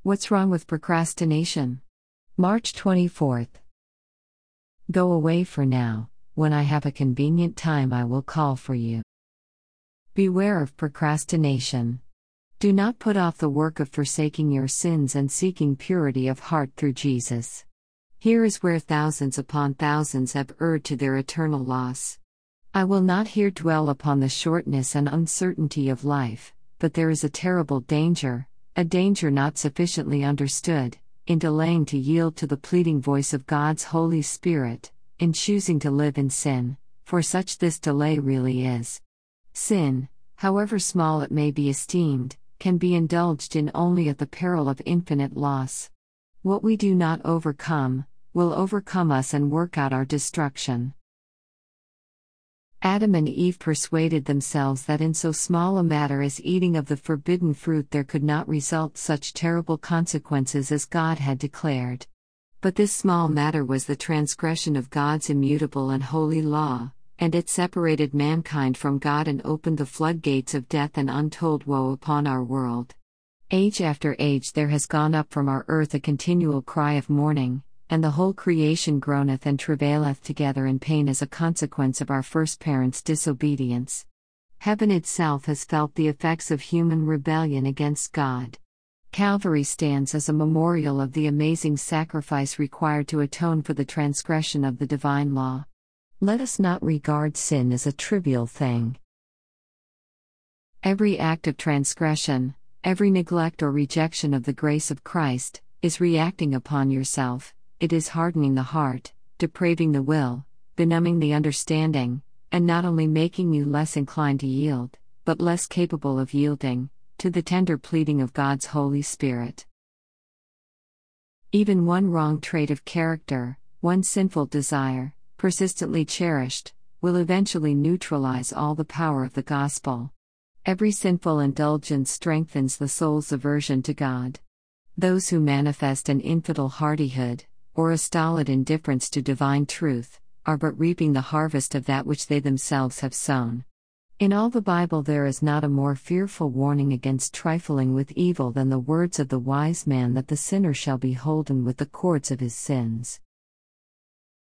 What's wrong with procrastination? March 24th. Go away for now. When I have a convenient time, I will call for you. Beware of procrastination. Do not put off the work of forsaking your sins and seeking purity of heart through Jesus. Here is where thousands upon thousands have erred to their eternal loss. I will not here dwell upon the shortness and uncertainty of life, but there is a terrible danger, a danger not sufficiently understood, in delaying to yield to the pleading voice of God's Holy Spirit, in choosing to live in sin, for such this delay really is. Sin, however small it may be esteemed, can be indulged in only at the peril of infinite loss. What we do not overcome, will overcome us and work out our destruction. Adam and Eve persuaded themselves that in so small a matter as eating of the forbidden fruit there could not result such terrible consequences as God had declared. But this small matter was the transgression of God's immutable and holy law, and it separated mankind from God and opened the floodgates of death and untold woe upon our world. Age after age there has gone up from our earth a continual cry of mourning, and the whole creation groaneth and travaileth together in pain as a consequence of our first parents' disobedience. Heaven itself has felt the effects of human rebellion against God. Calvary stands as a memorial of the amazing sacrifice required to atone for the transgression of the divine law. Let us not regard sin as a trivial thing. Every act of transgression, every neglect or rejection of the grace of Christ, is reacting upon yourself. It is hardening the heart, depraving the will, benumbing the understanding, and not only making you less inclined to yield, but less capable of yielding, to the tender pleading of God's Holy Spirit. Even one wrong trait of character, one sinful desire, persistently cherished, will eventually neutralize all the power of the gospel. Every sinful indulgence strengthens the soul's aversion to God. Those who manifest an infidel hardihood, or a stolid indifference to divine truth, are but reaping the harvest of that which they themselves have sown. In all the Bible there is not a more fearful warning against trifling with evil than the words of the wise man that the sinner shall be holden with the cords of his sins.